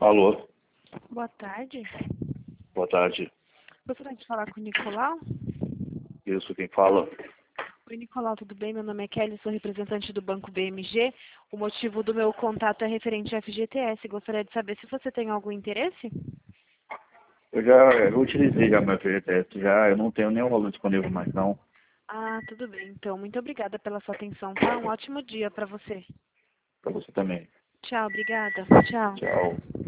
Alô, Boa tarde. boa tarde. Gostaria de falar com o Nicolau. Isso, quem fala? Oi, Nicolau, tudo bem? Meu nome é Kelly, sou representante do Banco BMG. O motivo do meu contato é referente ao FGTS. Gostaria de saber se você tem algum interesse? Eu utilizei já meu FGTS, eu não tenho nenhum valor disponível mais não. Ah, tudo bem. Então, muito obrigada pela sua atenção, tá? Um ótimo dia para você. Para você também. Tchau, obrigada. Tchau. Tchau.